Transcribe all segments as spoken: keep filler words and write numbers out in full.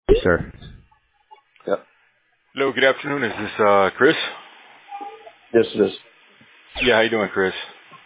Sir. Yeah. Hello, good afternoon. Is this uh Chris? Yes, it is. Yeah, how you doing, Chris?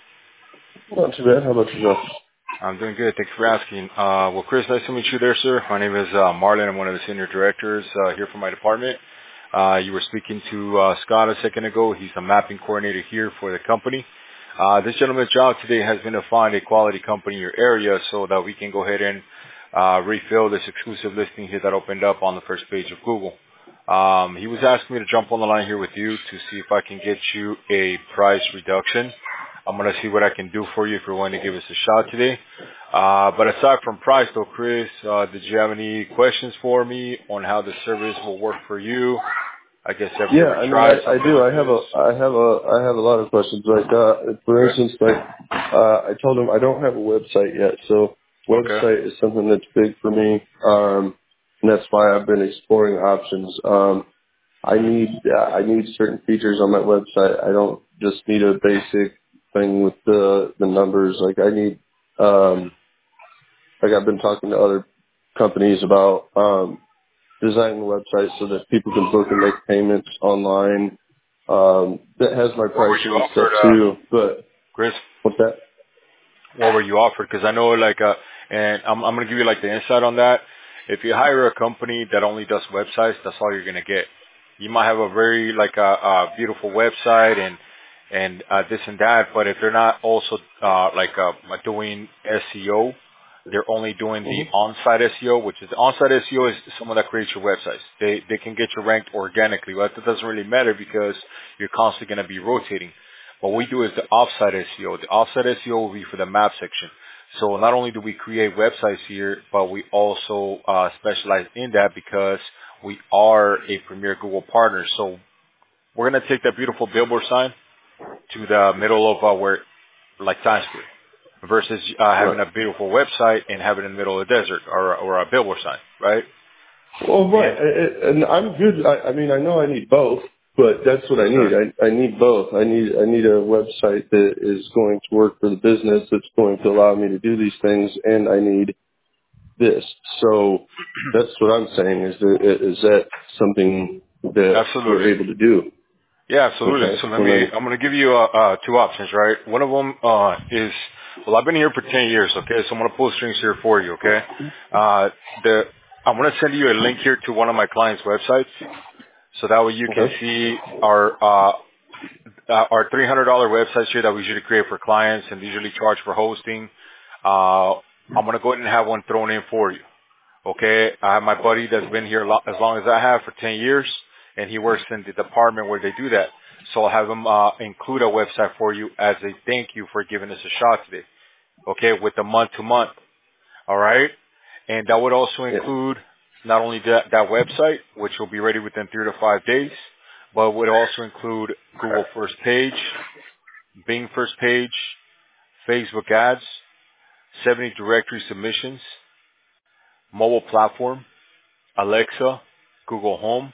Not too bad. How about yourself? I'm doing good. Thanks for asking. Uh, well, Chris, nice to meet you there, sir. My name is uh, Marlon. I'm one of the senior directors uh, here for my department. Uh, you were speaking to uh, Scott a second ago. He's a mapping coordinator here for the company. Uh, this gentleman's job today has been to find a quality company in your area so that we can go ahead and uh, refill this exclusive listing here that opened up on the first page of Google. Um, he was asking me to jump on the line here with you to see if I can get you a price reduction. I'm going to see what I can do for you if you're willing to give us a shot today. Uh, but aside from price though, Chris, uh, did you have any questions for me on how the service will work for you? I guess have you Yeah, ever I mean, tried I, I something do. like I have this? a, I have a, I have a lot of questions. Like, uh, for Okay. instance, like, uh, I told him I don't have a website yet, so Okay. website is something that's big for me. Um, and that's why I've been exploring options. Um, I need, uh, I need certain features on my website. I don't just need a basic thing with the the numbers. Like, I need, um, like I've been talking to other companies about. Um, designing the website so that people can book and make payments online. Um, that has my What were you pricing and stuff offered, uh, too. But Chris? what's that? What were you offered? Because I know, like, uh, and I'm, I'm going to give you like the insight on that. If you hire a company that only does websites, that's all you're going to get. You might have a very like a, a beautiful website and and uh, this and that, but if they're not also uh, like uh, doing S E O, they're only doing the Mm-hmm. on-site S E O, which is the on-site S E O is someone that creates your websites. They they can get you ranked organically, but that doesn't really matter because you're constantly going to be rotating. What we do is the offsite S E O. The offsite S E O will be for the map section. So not only do we create websites here, but we also uh, specialize in that because we are a premier Google partner. So we're going to take that beautiful billboard sign to the middle of uh, where, like Times Square, versus uh, having Right. a beautiful website and having it in the middle of the desert or, or a billboard sign, right? Well, right. And I- I- And I'm good. I, I mean, I know I need both, but that's what yes, I need. sir. I, I need both. I need I need a website that is going to work for the business, that's going to allow me to do these things, and I need this. So that's what I'm saying. Is that is that something that Absolutely. we're able to do? Yeah, absolutely. Okay. So let Well me, then, I'm going to give you uh, uh, two options, right? One of them uh, is, well, I've been here for ten years, okay? So I'm going to pull strings here for you, okay? Uh, the, I'm going to send you a link here to one of my clients' websites, so that way you can okay. see our uh, uh, our three hundred dollars websites here that we usually create for clients and usually charge for hosting. Uh, I'm going to go ahead and have one thrown in for you. Okay, I have my buddy that's been here lo- as long as I have for ten years, and he works in the department where they do that. So I'll have him uh, include a website for you as a thank you for giving us a shot today. Okay, with the month to month. All right, and that would also Yeah. include not only that, that website, which will be ready within three to five days, but would also include Google First Page, Bing First Page, Facebook ads, seventy directory submissions, mobile platform, Alexa, Google Home,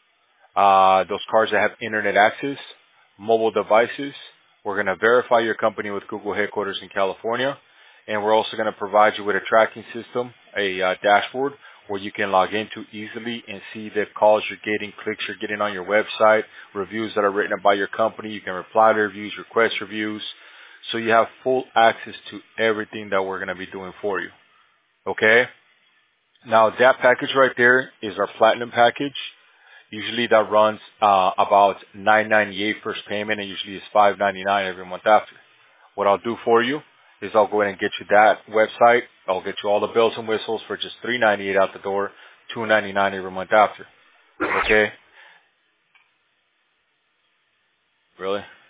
uh, those cars that have internet access, mobile devices. We're going to verify your company with Google headquarters in California. And we're also going to provide you with a tracking system, a uh, dashboard where you can log into easily and see the calls you're getting, clicks you're getting on your website, reviews that are written about your company. You can reply to reviews, request reviews. So you have full access to everything that we're going to be doing for you. Okay? Now that package right there is our platinum package. Usually that runs uh, about nine ninety-eight first payment, and usually it's five ninety-nine every month after. What I'll do for you is I'll go ahead and get you that website. I'll get you all the bells and whistles for just three ninety-eight out the door, two ninety-nine every month after. Okay? Really?